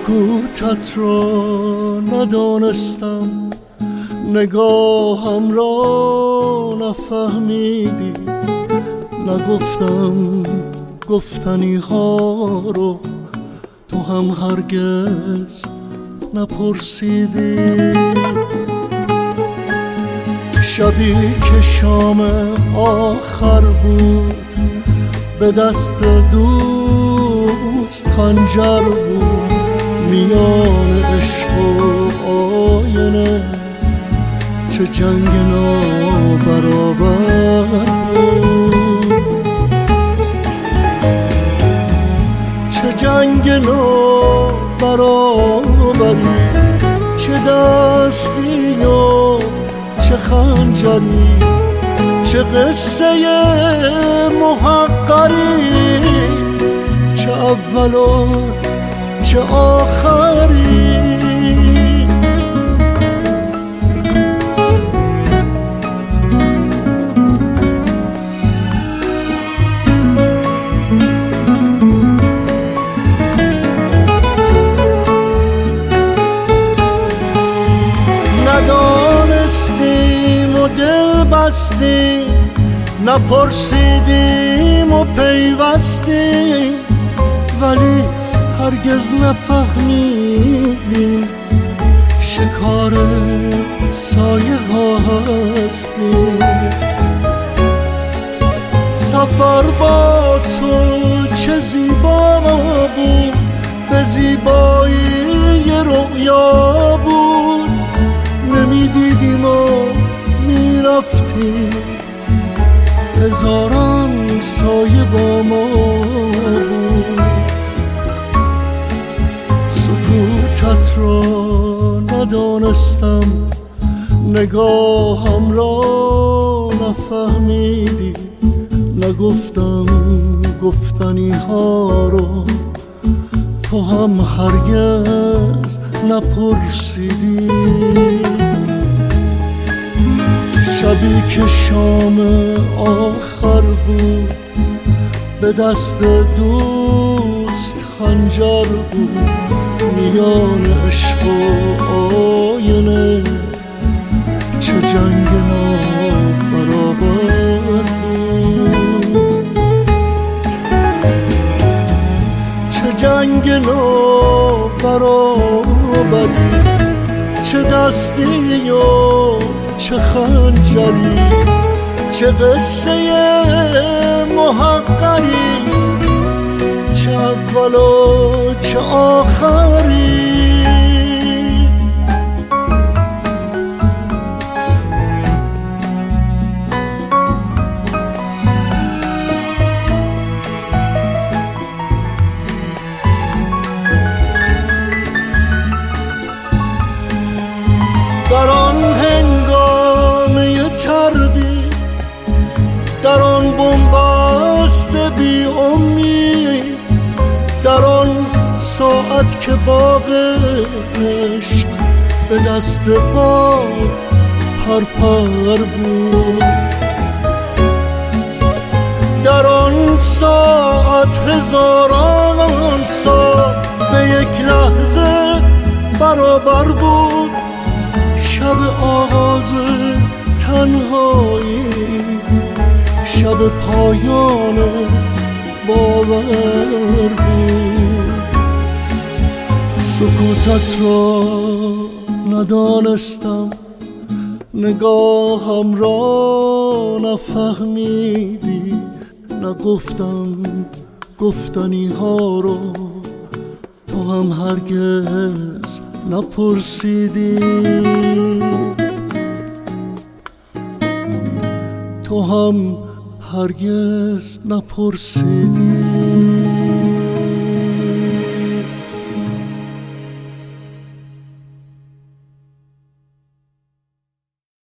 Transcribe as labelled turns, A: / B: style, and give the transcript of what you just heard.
A: سکوتت را ندانستم، نگاهم را نفهمیدی، نگفتم گفتنی ها رو، تو هم هرگز نپرسیدی. شبی که شام آخر بود، به دست دوست خنجر بود، میان عشق و آینه چه جنگ نابرابر بود، چه جنگ نابرابری، چه دستی و چه خنجری، چه قصه محقری، چه اول و چه آخری. ندانستیم و دل بستیم، نپرسیدیم و پیوستیم، ولی هرگز نفهمیدیم شکار سایه ها هستیم. سفر با تو چه زیبا بود، به زیبایی رؤیا بود، نمیدیدیم و میرفتیم، هزاران سایه با ما بود. سکوتت را ندانستم، نگاهم را نفهمیدی، نگفتم گفتنی ها رو، تو هم هرگز نپرسیدی. شبی که شام آخر بود، به دست دوست خنجر بود، میان عشق و آینه چه جنگ نابرابر بود، چه جنگ نابرابری، چه دستی و چه خنجری، چه قصه محقری، چه اول و چه آخری. در آن هنگامه تردی، در آن بنبست بی امید، در آن ساعت که باغ عشق به دست باد پرپر بود، در آن ساعت هزاران سال به یک لحظه برابر بود. شب آغاز تنهایی، شب پایان باور بود. سکوتت را ندانستم، نگاهم را نفهمیدی، نگفتم گفتنی ها رو، تو هم هرگز نپرسیدی، تو هم هرگز نپرسیدی.